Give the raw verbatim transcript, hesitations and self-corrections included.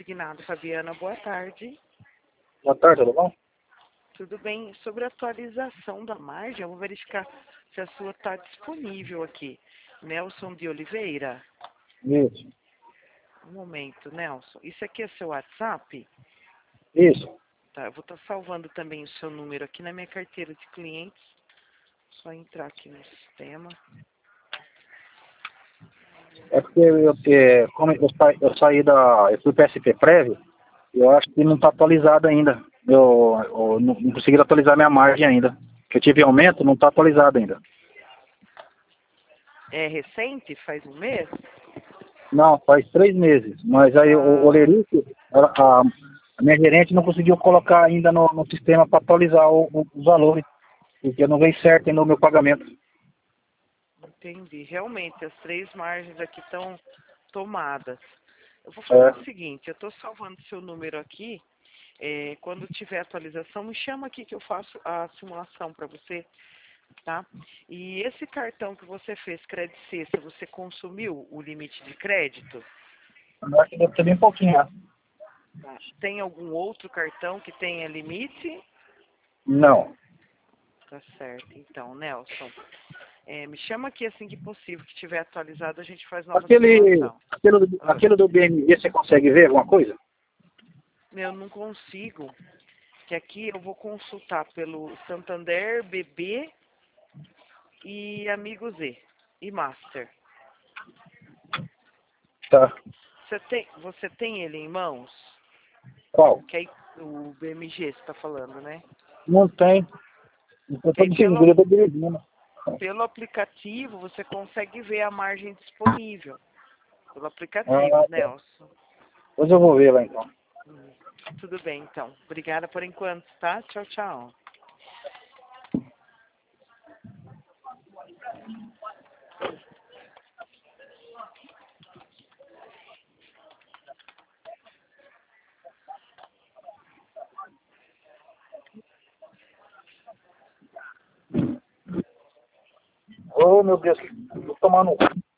Consignado, Fabiana, boa tarde. Boa tarde, tudo bom? Tudo bem? Sobre a atualização da margem, eu vou verificar se a sua está disponível aqui. Nelson de Oliveira. Isso. Um momento, Nelson. Isso aqui é seu WhatsApp? Isso. Tá, eu vou estar salvando também o seu número aqui na minha carteira de clientes. Só entrar aqui no sistema. É porque eu, é, como eu, sa, eu saí da. Eu fui para S P Prévio, eu acho que não está atualizado ainda. Eu, eu não, não consegui atualizar minha margem ainda. Que eu tive aumento, não está atualizado ainda. É recente? Faz um mês? Não, faz três meses. Mas aí o, o Ah, Lerico, a, a, a minha gerente não conseguiu colocar ainda no, no sistema para atualizar o, o, os valores. Porque não veio certo ainda o meu pagamento. entendi. Realmente, as três margens aqui estão tomadas. Eu vou fazer É, o seguinte, eu estou salvando seu número aqui. É, quando tiver atualização, me chama aqui que eu faço a simulação para você, tá? E esse cartão que você fez, Credit Sexta, você consumiu o limite de crédito? eu acho que deve ter bem pouquinho. Né? Tá. Tem algum outro cartão que tenha limite? Não. Tá certo. Então, Nelson, é, me chama aqui assim que possível, que tiver atualizado, a gente faz nova Aquele, simulação. aquele, do- Ah, aquele do B M W, você consegue ver alguma coisa? eu não consigo, que aqui eu vou consultar pelo Santander, B B e Amigo Z e Master. Tá. Você tem, você tem ele em mãos? Qual? Que aí o B M G você está falando, né? Não tem. Eu Que tô aí pelo, dirigindo, eu tô dirigindo. pelo aplicativo você consegue ver a margem disponível. Pelo aplicativo, Ah, tá. Nelson. Depois eu vou ver lá então. Hum, Tudo bem, então. Obrigada por enquanto, tá? Tchau, tchau. Oh, meu Deus, vou tomar no.